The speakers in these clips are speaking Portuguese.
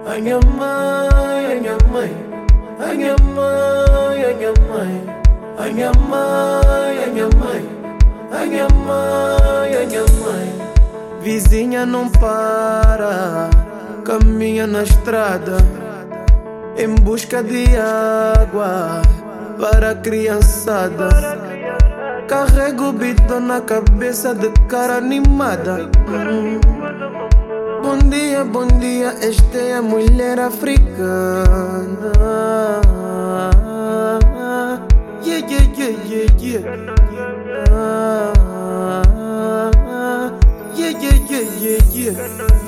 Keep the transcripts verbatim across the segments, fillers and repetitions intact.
A minha mãe, a minha mãe, a minha mãe, a minha mãe, a minha mãe, a minha mãe, a minha mãe, a minha mãe. Vizinha não para, caminha na estrada em busca de água para a criançada. Carrego o bidão na cabeça de cara animada. hum. Bom dia, bom dia, esta é a mulher africana. Yeah, yeah, yeah, yeah, yeah. Yeah, yeah, yeah, yeah, yeah.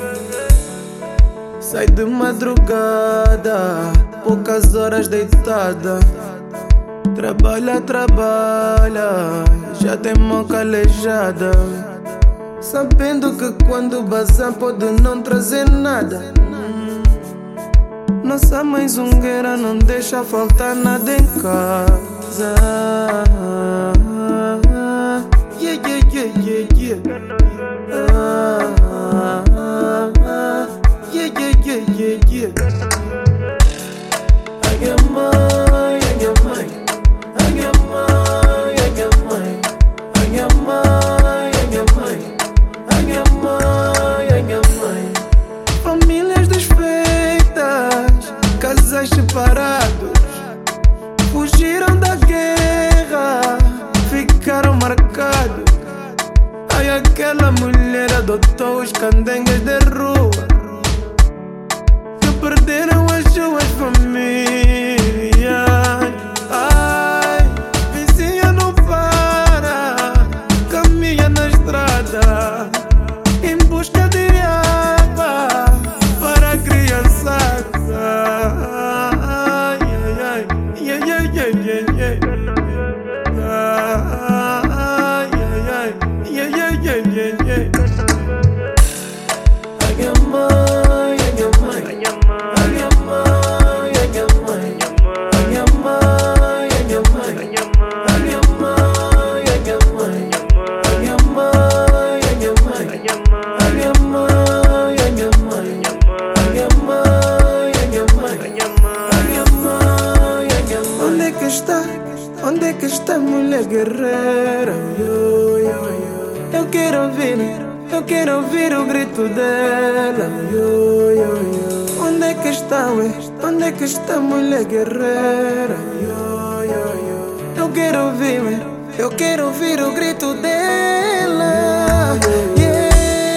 Sai de madrugada, poucas horas deitada. Trabalha, trabalha, já tem mão calejada. Sabendo que quando bazar pode não trazer nada. Nossa mãe zungueira não deixa faltar nada em casa. Yeah, yeah, yeah, yeah, yeah. Yeah, yeah, yeah, yeah, yeah. A minha mãe, a minha mãe, a minha mãe, a minha mãe, a minha mãe, a minha mãe, a minha mãe, a minha mãe. Famílias desfeitas, casais separados, fugiram da guerra, ficaram marcados. Ai, aquela mulher adotou os candengues de rua que perderam as suas famílias. Ai, vizinha não para, caminha na estrada em busca de água para a criançada. Ai, ai, ai, ai, ai, ai, ai, ai, ai, ai, ai, ai, ai. A minha mãe, a minha mãe, a minha mãe, a minha mãe, a minha mãe, a minha mãe, a minha mãe, a minha mãe, a minha mãe, a minha mãe, a minha mãe, a minha mãe, a minha mãe, a minha mãe, a minha mãe, a minha mãe. Onde é que está? Onde é que está, mulher guerreira? Yo, yo, yo. Eu quero ouvir, eu quero ouvir o grito dela. Yo, yo, yo. Onde é que está, ué? Onde é que está, mulher guerreira? Yo, yo, yo. Eu quero ouvir, ué. Eu quero ouvir o grito dela. Yeah.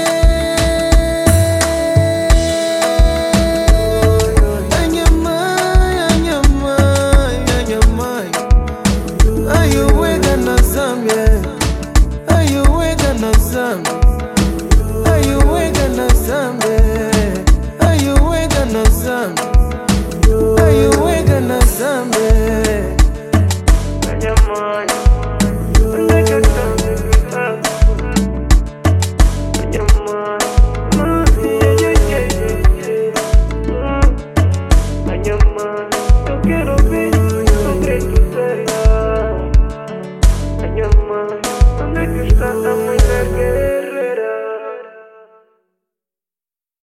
A minha mãe, a minha mãe, a minha mãe. Ai, eu ega na Zâmbia. Ai, eu ega na Zâmbia. Ai, eu ega na Zâmbia. Ai, eu ega na Zâmbia. Ai, eu ega na Zâmbia. Minha mãe, onde é que está? Minha mãe, minha mãe, eu quero ouvir o grito dela. Minha mãe, onde é que está a mulher guerreira?